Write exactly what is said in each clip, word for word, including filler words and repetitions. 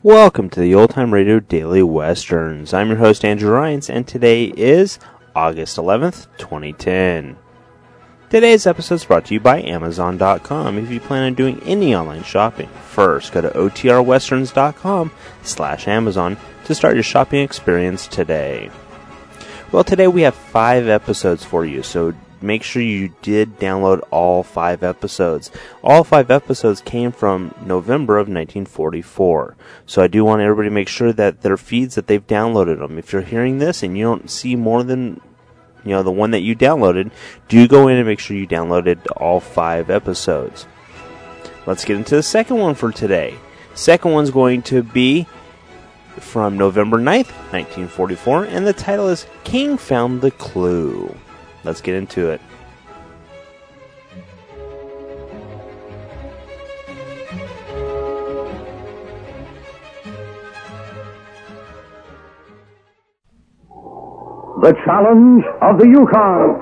Welcome to the Old Time Radio Daily Westerns. I'm your host, Andrew Rhynes, and today is August eleventh, twenty ten. Today's episode is brought to you by Amazon dot com. If you plan on doing any online shopping, first go to O T R westerns dot com slash Amazon to start your shopping experience today. Well, today we have five episodes for you, so make sure you did download all five episodes. All five episodes came from November of nineteen forty-four. So I do want everybody to make sure that their feeds that they've downloaded them. If you're hearing this and you don't see more than, you know, the one that you downloaded, do go in and make sure you downloaded all five episodes. Let's get into the second one for today. Second one's going to be from November ninth, nineteen forty-four, and the title is King Found the Clue. Let's get into it. The Challenge of the Yukon.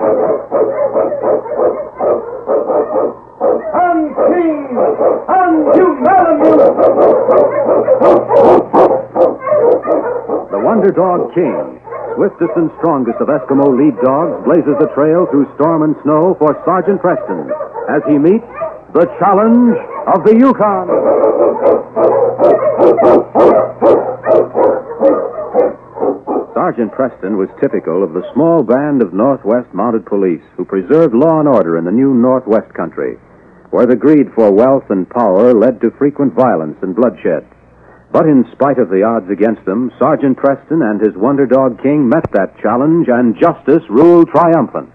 I'm King, and you The Wonder Dog King, swiftest and strongest of Eskimo lead dogs, blazes the trail through storm and snow for Sergeant Preston as he meets the Challenge of the Yukon. Sergeant Preston was typical of the small band of Northwest Mounted Police who preserved law and order in the new Northwest country, where the greed for wealth and power led to frequent violence and bloodshed. But in spite of the odds against them, Sergeant Preston and his Wonder Dog King met that challenge, and justice ruled triumphant.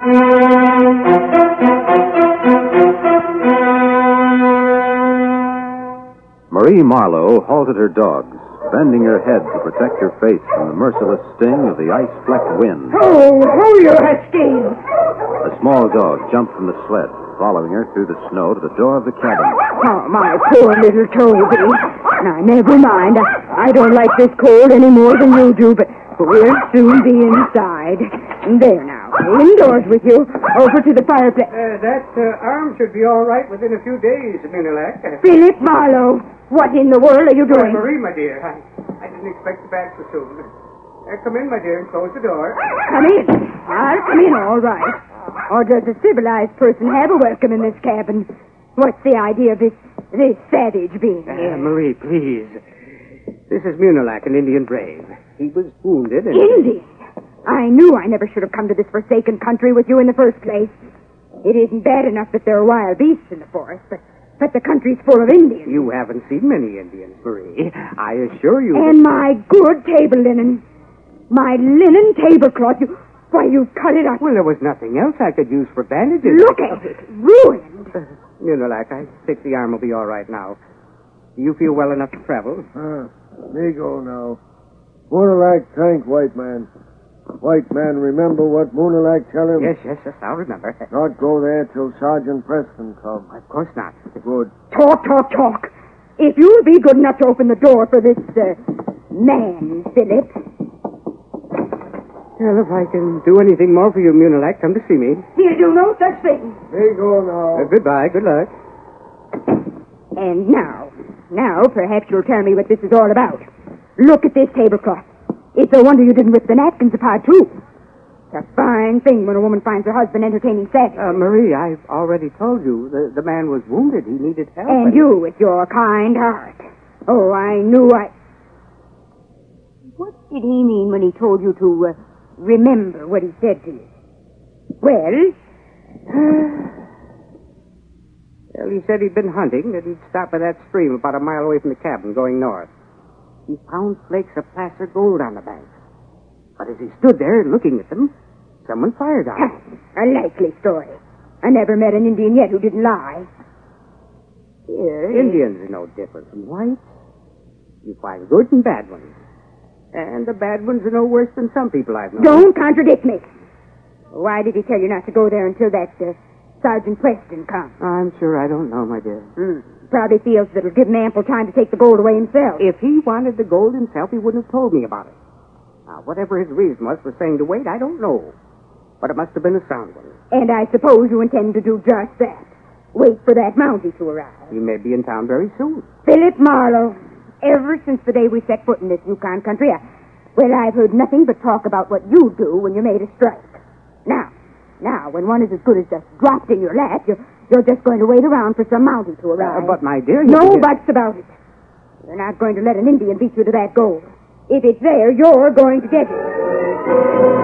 Marie Marlowe halted her dogs, bending her head to protect her face from the merciless sting of the ice-flecked wind. Oh, ho, you Husky! A small dog jumped from the sled, following her through the snow to the door of the cabin. Oh, my poor little Toby. Now, never mind. I, I don't like this cold any more than you do, but we'll soon be inside. There now. Indoors with you. Over to the fireplace. Uh, that uh, arm should be all right within a few days, Munilac. Uh, Philip Marlowe, what in the world are you doing? Uh, Marie, my dear, I, I didn't expect you back so soon. Uh, come in, my dear, and close the door. Come in. I'll come in, all right. Or does a civilized person have a welcome in this cabin? What's the idea of this, this savage being here? Uh, Marie, please. This is Munilac, an Indian brave. He was wounded and... Indian? I knew I never should have come to this forsaken country with you in the first place. It isn't bad enough that there are wild beasts in the forest, but, but the country's full of Indians. You haven't seen many Indians, Marie. I assure you... And my good table linen. My linen tablecloth. You... Why, you cut it up. Well, there was nothing else I could use for bandages. Look at it. Ruined. Uh, Munilac, I think the arm will be all right now. Do you feel well enough to travel? Uh, me go now. Moonalac thank white man. White man, remember what Moonalac tell him? Yes, yes, yes, I'll remember. Not go there till Sergeant Preston come. Of course not. Good. Talk, talk, talk. If you'll be good enough to open the door for this, uh, man, Philip. Well, if I can do anything more for you, Munilac, come to see me. He'll do no such thing. Me go now. Uh, goodbye. Good luck. And now, now, perhaps you'll tell me what this is all about. Look at this tablecloth. It's a wonder you didn't rip the napkins apart, too. It's a fine thing when a woman finds her husband entertaining sex. Uh, Marie, I've already told you the, the man was wounded. He needed help. And you, with your kind heart. Oh, I knew I... What did he mean when he told you to... Uh, remember what he said to you? Well? Well, he said he'd been hunting, and he'd stop by that stream about a mile away from the cabin, going north. He found flakes of placer gold on the bank. But as he stood there looking at them, someone fired on him. A likely story. I never met an Indian yet who didn't lie. Here, Indians are no different from whites. You find good and bad ones. And the bad ones are no worse than some people I've known. Don't contradict me. Why did he tell you not to go there until that uh, Sergeant Preston comes? I'm sure I don't know, my dear. Mm. Probably feels that it'll give him ample time to take the gold away himself. If he wanted the gold himself, he wouldn't have told me about it. Now, whatever his reason was for saying to wait, I don't know. But it must have been a sound one. And I suppose you intend to do just that. Wait for that Mountie to arrive. He may be in town very soon. Philip Marlowe, ever since the day we set foot in this Yukon country, I, well, I've heard nothing but talk about what you do when you made a strike. Now, now, when one is as good as just dropped in your lap, you're, you're just going to wait around for some Mountie to arrive. Uh, but, my dear... You No can- buts about it. You're not going to let an Indian beat you to that goal. If it's there, you're going to get it.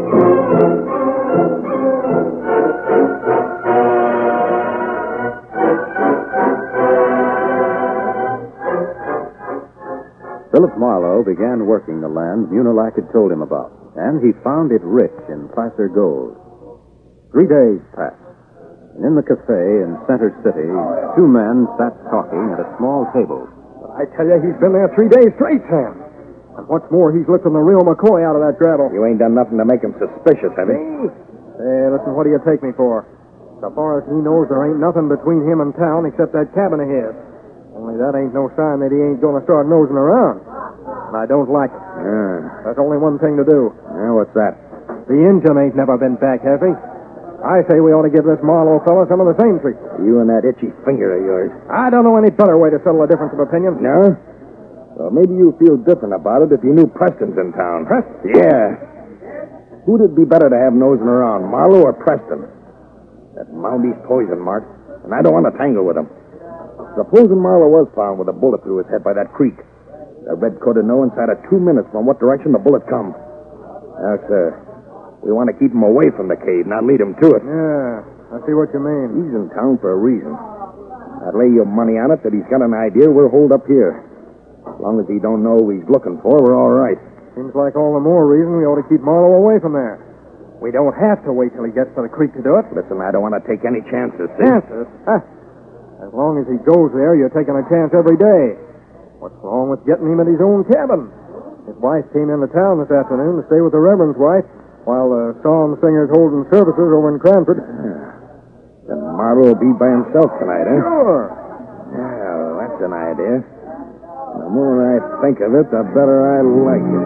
Philip Marlowe began working the land Munilac had told him about, and he found it rich in placer gold. Three days passed, and in the cafe in Center City, two men sat talking at a small table. I tell you, he's been there three days straight, Sam. And what's more, he's lifting the real McCoy out of that gravel. You ain't done nothing to make him suspicious, have you? Me? Hey, listen, what do you take me for? So far as he knows, there ain't nothing between him and town except that cabin of his. Only that ain't no sign that he ain't going to start nosing around. And I don't like it. Yeah. There's only one thing to do. Yeah, what's that? The engine ain't never been back, has he? I say we ought to give this Marlowe fella some of the same treatment. You and that itchy finger of yours. I don't know any better way to settle a difference of opinion. No? Well, maybe you feel different about it if you knew Preston's in town. Preston? Yeah. Who'd it be better to have nosing around, Marlowe or Preston? That Mounty's poison, Mark, and I don't want to tangle with him. Supposing Marlowe was found with a bullet through his head by that creek, the redcoat would know inside of two minutes from what direction the bullet come. Now, sir, we want to keep him away from the cave, not lead him to it. Yeah, I see what you mean. He's in town for a reason. I'd lay your money on it that he's got an idea we're holed up here. As long as he don't know who he's looking for, we're all right. Seems like all the more reason we ought to keep Marlowe away from there. We don't have to wait till he gets to the creek to do it. Listen, I don't want to take any chances, see? Chances? Huh. As long as he goes there, you're taking a chance every day. What's wrong with getting him at his own cabin? His wife came into town this afternoon to stay with the Reverend's wife while the psalm singer's holding services over in Cranford. Yeah. Then Marlowe will be by himself tonight, eh? Sure. Yeah, well, that's an idea. The more I think of it, the better I like it.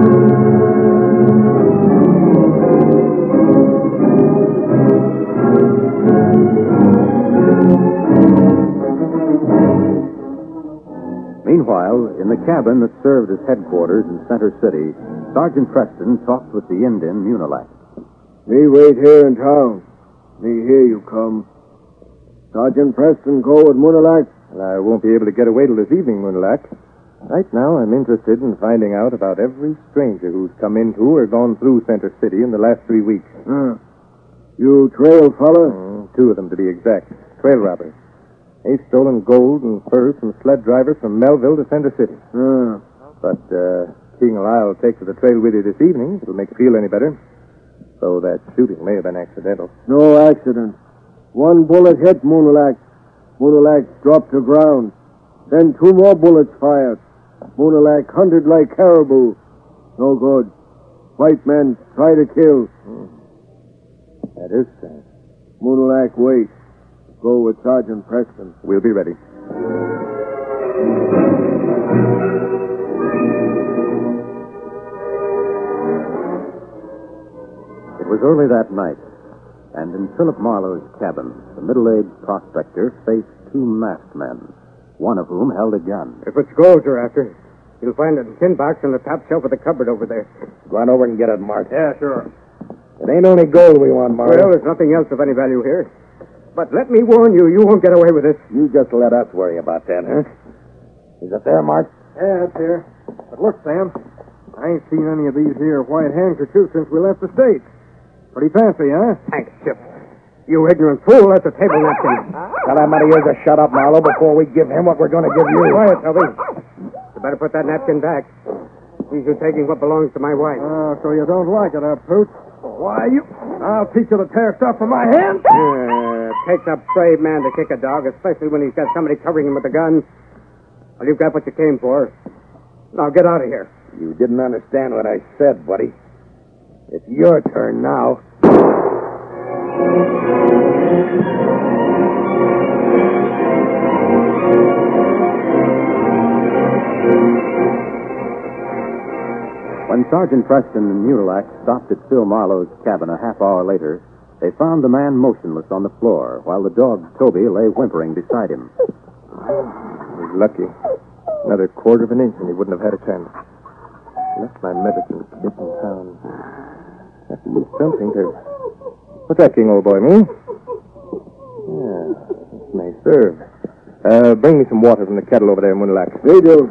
Meanwhile, in the cabin that served as headquarters in Center City, Sergeant Preston talked with the Indian Munilac. Me wait here in town. Me hear you come. Sergeant Preston go with Munilac. Well, I won't be able to get away till this evening, Munilac. Right now, I'm interested in finding out about every stranger who's come into or gone through Center City in the last three weeks. Uh, you trail fella? Mm, two of them, to be exact. Trail robbers. They've stolen gold and furs from sled drivers from Melville to Center City. Uh, But uh, seeing I'll take to the trail with you this evening, it'll make you feel any better. So that shooting may have been accidental. no accident. One bullet hit Munilac. Munilac dropped to ground. Then two more bullets fired. Munilac hunted like caribou. No good. White men try to kill. That is sad. Munilac wait. Go with Sergeant Preston. We'll be ready. It was early that night, and in Philip Marlowe's cabin, the middle-aged prospector faced two masked men, one of whom held a gun. If it's gold you're after, you'll find it in a tin box on the top shelf of the cupboard over there. Go on over and get it, Mark. Yeah, sure. It ain't only gold we want, Mark. Well, there's nothing else of any value here. But let me warn you, you won't get away with this. You just let us worry about that, huh? Is it there, Mark? Yeah, it's here. But look, Sam, I ain't seen any of these here white handkerchiefs since we left the States. Pretty fancy, huh? Handkerchief. You ignorant fool, that's a table napkin. Tell that man of yours to shut up, Marlowe, before we give him what we're going to give you. Quiet, Toby. You better put that napkin back. He's taking what belongs to my wife. Oh, so you don't like it, huh, Pooch? Why, you... I'll teach you to tear stuff from my hand. Uh, takes a brave man to kick a dog, especially when he's got somebody covering him with a gun. Well, you've got what you came for. Now get out of here. You didn't understand what I said, buddy. It's your turn now. When Sergeant Preston and Munilac stopped at Phil Marlowe's cabin a half hour later, they found the man motionless on the floor, while the dog, Toby, lay whimpering beside him. He's lucky. Another quarter of an inch and he wouldn't have had a chance. Left my medicine kit in town. That to use something to... What's that, King, old boy, me? Yeah, this may serve. Uh, bring me some water from the kettle over there in Moonlight. They do.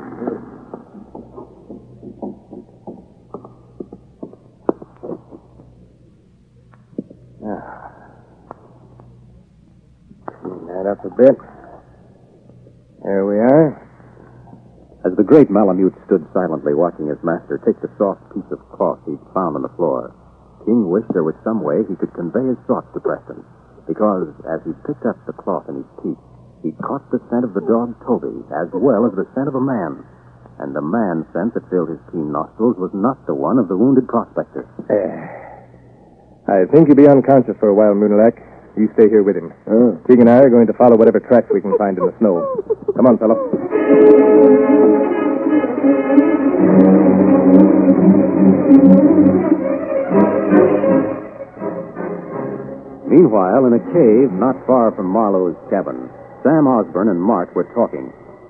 Clean that up a bit. There we are. As the great Malamute stood silently watching his master take the soft piece of cloth he'd found on the floor, King wished there was some way he could convey his thoughts to Preston, because as he picked up the cloth in his teeth, he caught the scent of the dog Toby as well as the scent of a man. And the man scent that filled his keen nostrils was not the one of the wounded prospector. I think he'll be unconscious for a while, Moonlight. You stay here with him. Oh. King and I are going to follow whatever tracks we can find in the snow. Come on, fellow. Meanwhile, in a cave not far from Marlowe's cabin, Sam Osborne and Mart were talking.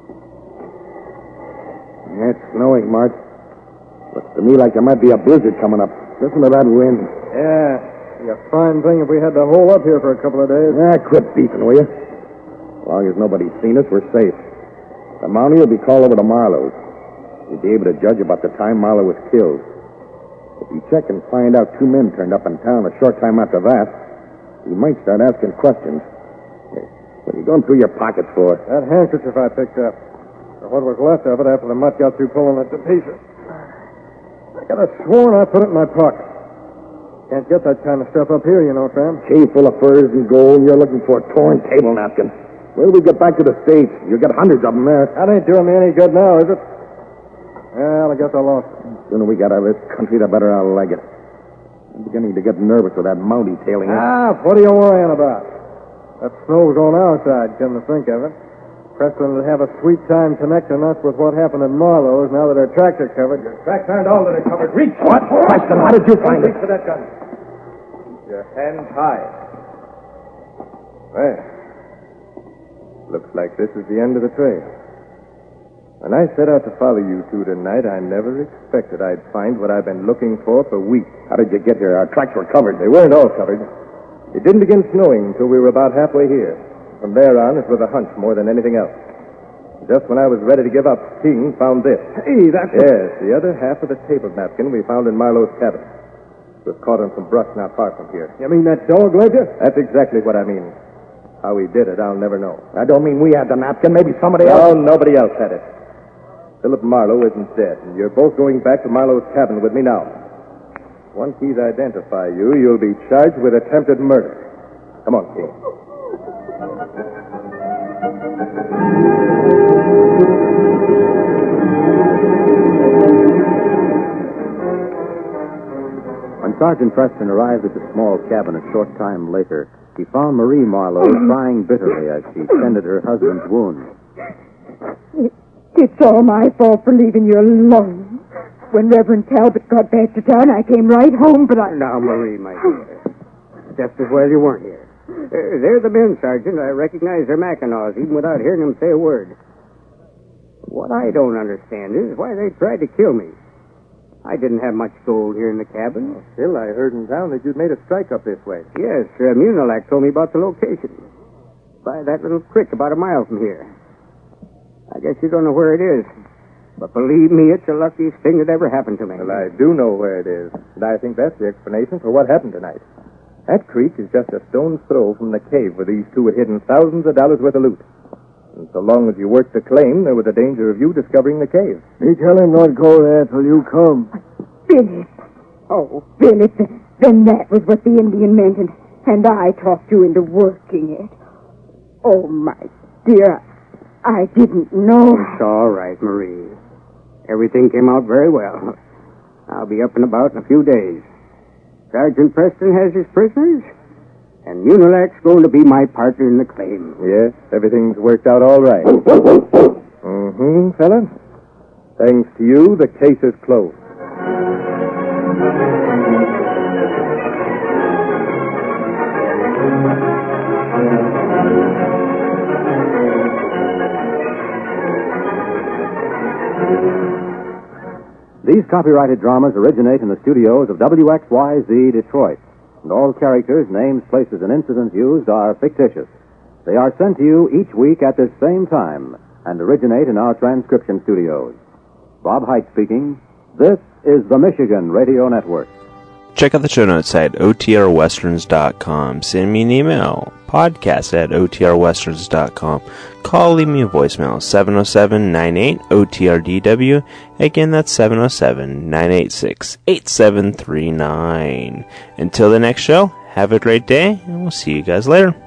It's snowing, Mart. Looks to me like there might be a blizzard coming up. Listen to that wind. Yeah. Be a fine thing if we had to hole up here for a couple of days. Ah, quit beefing, will you? As long as nobody's seen us, we're safe. The Mountie will be called over to Marlowe's. He'll be able to judge about the time Marlowe was killed. If you check and find out two men turned up in town a short time after that, you might start asking questions. Hey, what are you going through your pockets for? That handkerchief I picked up. Or what was left of it after the mutt got through pulling it to pieces. I could have sworn I put it in my pocket. Can't get that kind of stuff up here, you know, Sam. Cave full of furs and gold, and you're looking for a torn table napkin. Wait till we get back to the States. You'll get hundreds of them there. That ain't doing me any good now, is it? Well, I guess I lost it. The sooner we get out of this country, the better I'll like it. I'm beginning to get nervous with that Mountie tailing us. Ah, what are you worrying about? That snow's on our side, come to think of it. Preston will have a sweet time connecting us with what happened in Marlowe's now that our tracks are covered. Your tracks aren't all that are covered. Reach! What? Preston, how did you find it? Reach for that gun. Keep your hands high. Well, looks like this is the end of the trail. When I set out to follow you two tonight, I never expected I'd find what I've been looking for for weeks. How did you get here? Our tracks were covered. They weren't all covered. It didn't begin snowing until we were about halfway here. From there on, it was a hunch more than anything else. Just when I was ready to give up, King found this. Hey, that's... Yes, the other half of the table napkin we found in Marlowe's cabin. It was caught on some brush not far from here. You mean that dog led you? That's exactly what I mean. How he did it, I'll never know. I don't mean we had the napkin. Maybe somebody No, else... nobody else had it. Philip Marlowe isn't dead, and you're both going back to Marlowe's cabin with me now. Once he's identified you, you'll be charged with attempted murder. Come on, King. When Sergeant Preston arrived at the small cabin a short time later, he found Marie Marlowe crying bitterly as she tended her husband's wound. It, it's all my fault for leaving you alone. When Reverend Talbot got back to town, I came right home, but I... Now, Marie, my dear. Just as well you weren't here. Uh, they're the men, Sergeant. I recognize their Mackinaws, even without hearing them say a word. What I don't understand is why they tried to kill me. I didn't have much gold here in the cabin. Oh, still, I heard in town that you'd made a strike up this way. Yes, uh, Munilac told me about the location. By that little creek about a mile from here. I guess you don't know where it is. But believe me, it's the luckiest thing that ever happened to me. Well, I do know where it is, and I think that's the explanation for what happened tonight. That creek is just a stone's throw from the cave where these two had hidden thousands of dollars worth of loot. And so long as you worked the claim, there was a danger of you discovering the cave. Me tell him not go there till you come. Philip. Oh, Philip, then that was what the Indian meant, and, and I talked you into working it. Oh, my dear, I didn't know. It's all right, Marie. Everything came out very well. I'll be up and about in a few days. Sergeant Preston has his prisoners, and Munilac's going to be my partner in the claim. Yes, everything's worked out all right. Mm-hmm, fella. Thanks to you, the case is closed. These copyrighted dramas originate in the studios of W X Y Z Detroit, and all characters, names, places, and incidents used are fictitious. They are sent to you each week at this same time and originate in our transcription studios. Bob Height speaking. This is the Michigan Radio Network. Check out the show notes at O T R westerns dot com. Send me an email, podcast at O T R westerns dot com. Call, leave me a voicemail, seven oh seven, nine eight, O T R D W. Again, that's seven oh seven, nine eight six, eight seven three nine. Until the next show, have a great day, and we'll see you guys later.